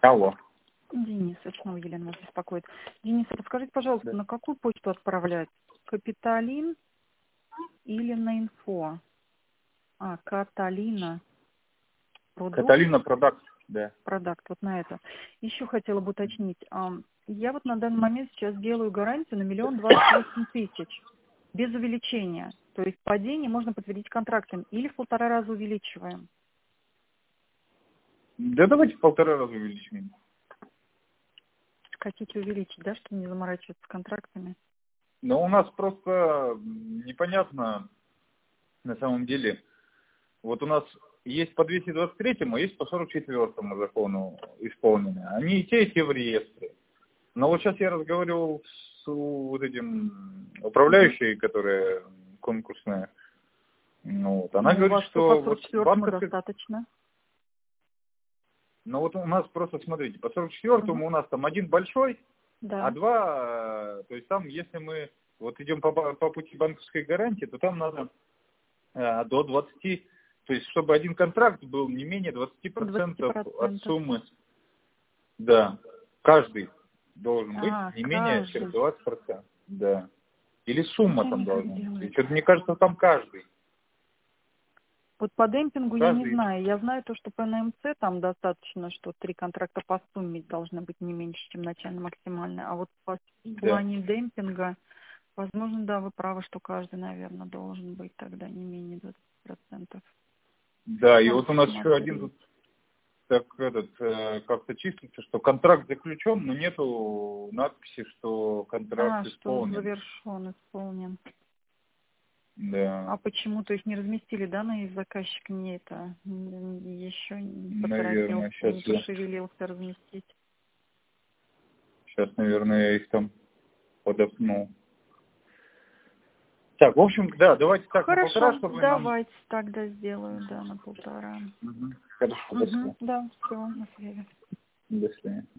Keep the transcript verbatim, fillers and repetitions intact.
Алло. Денис, это снова Елена вас беспокоит. Денис, подскажите, пожалуйста, да. на какую почту отправлять? Капиталин или на инфо? А, Каталина. Продукт? Каталина продукт, да. Продукт, вот на это. Еще хотела бы уточнить. Я вот на данный момент сейчас делаю гарантию на миллион двадцать восемь тысяч. Без увеличения. То есть падение можно подтвердить контрактом. Или в полтора раза увеличиваем. Да давайте в полтора раза увеличим. Хотите увеличить, да, чтобы не заморачиваться с контрактами? Но у нас просто непонятно на самом деле. Вот у нас есть по двести двадцать третьему, есть по сорок четвёртому закону исполнены. Они и те, и те в реестре. Но вот сейчас я разговаривал с вот этим управляющей, которая конкурсная. Ну, вот, она ну, говорит, что по сорок четвёртому вот достаточно. Ну вот у нас просто, смотрите, по сорок четвёртому uh-huh. у нас там один большой, да. а два, то есть там, если мы вот идем по, по пути банковской гарантии, то там надо а, до двадцати, то есть чтобы один контракт был не менее двадцати процентов от суммы. Да, каждый должен быть а, не каждый. менее чем двадцать процентов. Да. Или сумма там должна быть. Что-то мне кажется, там каждый. Вот по демпингу Каждый. Я не знаю. Я знаю то, что по эн эм цэ там достаточно, что три контракта по сумме должны быть не меньше, чем начальная максимальная. А вот по да. плане демпинга, возможно, да, вы правы, что каждый, наверное, должен быть тогда не менее двадцати процентов. Да, и вот у нас еще один тут так этот э, как-то числится, что контракт заключен, но нету надписи, что контракт а, исполнен. что завершен, исполнен. Да. А почему, то есть не разместили, да, на заказчик не это еще не наверное, поторопился, сейчас не я... пошевелился разместить? Сейчас, наверное, я их там подопнул. Так, в общем, да, давайте так Хорошо, на полтора, чтобы давайте нам... тогда сделаю, да, на полтора. Угу. Хорошо, угу, до свидания. Да, все, на связи. До свидания.